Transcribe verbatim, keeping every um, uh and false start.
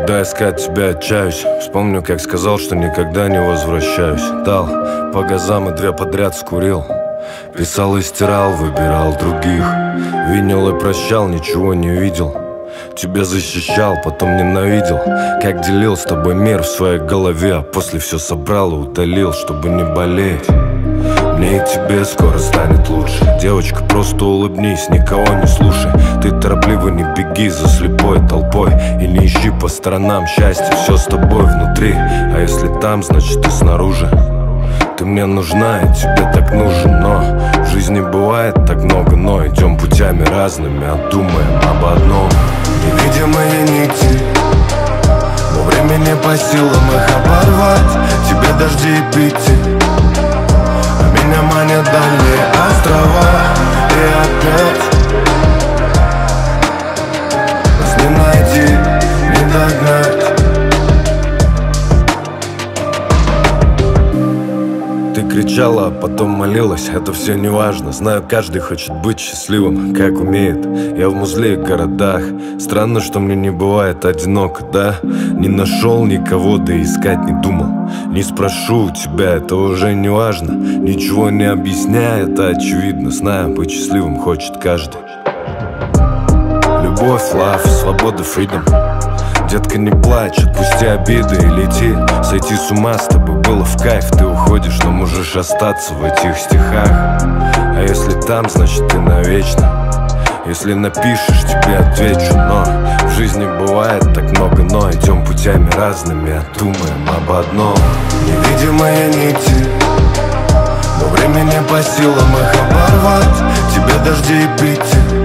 Когда искать тебя отчаюсь, вспомню, как сказал, что никогда не возвращаюсь. Дал по газам и две подряд скурил. Писал и стирал, выбирал других. Винил и прощал, ничего не видел. Тебя защищал, потом ненавидел. Как делил с тобой мир в своей голове, а после все собрал и удалил, чтобы не болеть. Мне и тебе скоро станет лучше. Девочка, просто улыбнись, никого не слушай. Ты торопливо не беги за слепой толпой и не ищи по сторонам счастья, все с тобой внутри. А если там, значит ты снаружи. Ты мне нужна, и тебе так нужен. Но в жизни бывает так много но. Идем путями разными, а думаем об одном. Невидимые нити, но времени по силам их оборвать. Тебе дожди и пити, а меня манят дальние острова. И опять нас не найти, не догнать. Ты кричала, а потом молилась, это все не важно. Знаю, каждый хочет быть счастливым, как умеет. Я в музле и городах. Странно, что мне не бывает одиноко, да? Не нашел никого, да искать не думал. Не спрошу у тебя, это уже не важно. Ничего не объясняя, это очевидно. Знаю, быть счастливым хочет каждый. Любовь, лав, свобода, freedom. Детка, не плачь, отпусти обиды и лети. Сойти с ума с тобой было в кайф. Ты уходишь, но можешь остаться в этих стихах. А если там, значит ты навечно. Если напишешь, тебе отвечу. Но в жизни бывает так много но. Идем путями разными, а думаем об одном. Невидимые нити, но времени по силам их оборвать. Тебе дожди и пити,